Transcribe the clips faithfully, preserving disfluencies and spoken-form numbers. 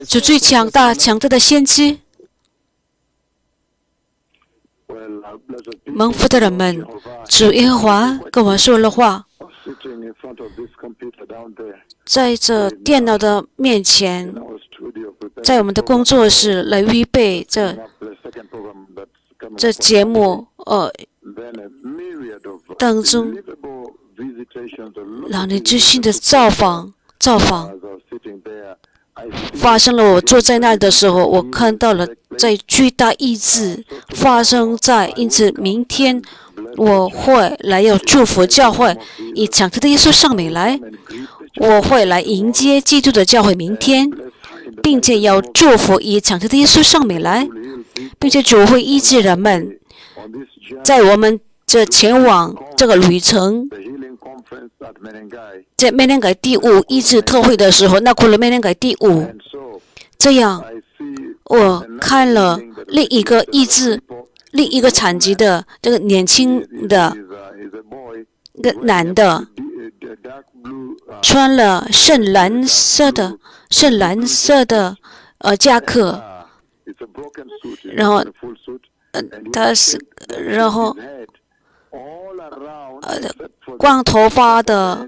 是最强大、强大的先知。蒙福的人们，主耶和华跟我说了话，在这电脑的面前，在我们的工作室来预备这这节目，呃，当中，让你知心的造访，造访。发生了，我坐在那里的时候，我看到了在巨大意志发生在，因此明天我会来要祝福教会，以强大的耶稣圣名来，我会来迎接基督的教会明天，并且要祝福以强大的耶稣圣名来，并且主会医治人们，在我们这前往这个旅程。在梅兰改第五医治特会的时候，那过了梅兰改第五，这样我看了另一个医治、另一个残疾的这个年轻的一个男的，穿了深蓝色的深蓝色的呃夹克，然后呃他是然后。呃，光头发的，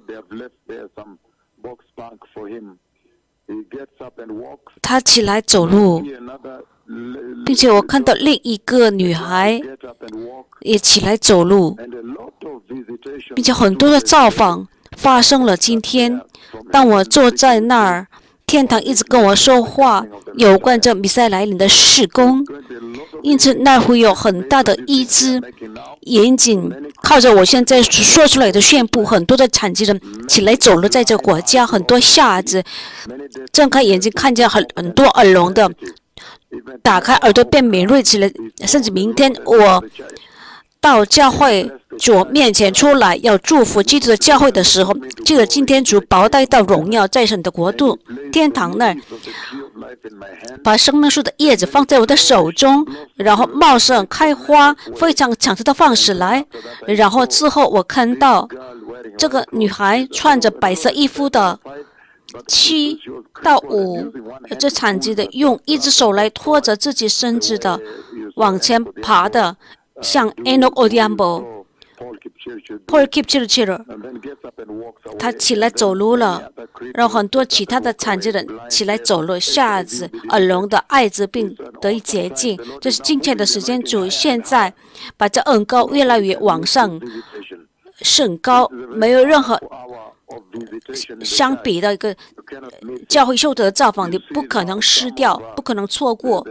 他起来走路，并且我看到另一个女孩也起来走路，并且很多的造访发生了。今天，当我坐在那儿，天堂一直跟我说话，有关这弥赛来临的事工，因此那会有很大的医治。严谨靠着我现在说出来的宣布，很多的残疾人起来走了，在这个国家，很多瞎子睁开眼睛看见很很多耳聋的，打开耳朵变敏锐起来，甚至明天我到教会主面前出来要祝福基督的教会的时候，记得今天主保带到荣耀在神的国度天堂那儿，把生命树的叶子放在我的手中，然后茂盛开花，非常强势的放矢来。然后之后我看到这个女孩穿着白色衣服的七到五，这残疾的用一只手来拖着自己身子的往前爬的，像 Enoch Odhiambo、Paul Kipchirchir， 他起来走路了，然后很多其他的残疾人起来走路，瞎子、耳聋的、艾滋病得以洁净。这是今天的时间，主现在把这恩膏越来越往上升高，没有任何相比的一个教会受得的造访，你不可能失掉，不可能错过。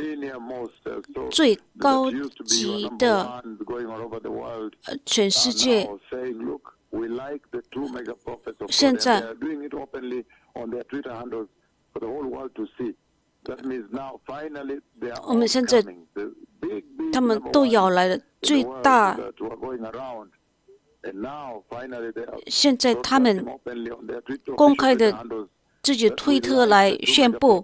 最高级的，呃，全世界现在我们现在他们都要来了最大。现在他们公开的自己推特来宣布，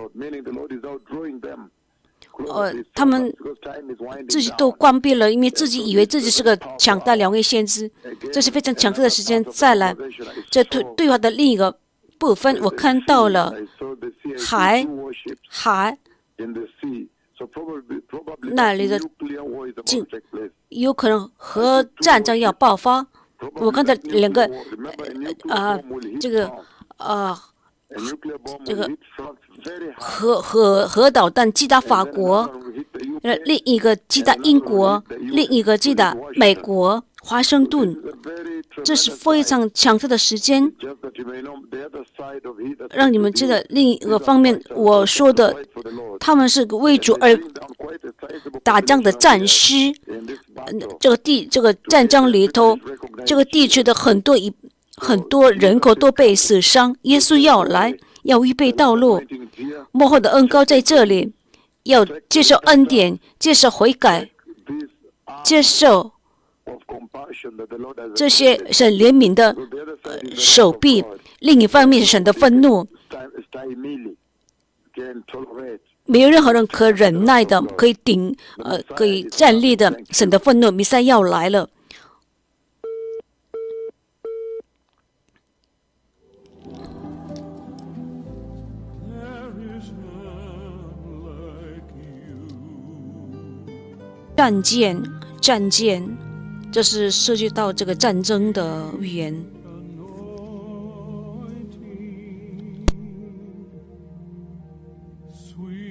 呃，他们自己都关闭了，因为自己以为自己是个强大两位先知，这是非常强大的时间。再来，这对对话的另一个部分，我看到了海海那里的境有可能核战争要爆发。我看到两个呃呃这个呃这个核核核导弹击打法国，呃另一个击打英国，另一个击打美国华盛顿，这是非常强势的时间。让你们知道另一个方面，我说的他们是为主而打仗的战士。这个地这个战争里头，这个地区的很多一很多人口都被死伤。耶稣要来，要预备道路。幕后的恩膏在这里，要接受恩典，接受悔改，接受这些神怜悯的、呃、手臂。另一方面，神的愤怒，没有任何人可忍耐的，可以顶呃可以站立的。神的愤怒，弥赛要来了。 战舰，战舰，这是涉及到这个战争的预言。 Sweet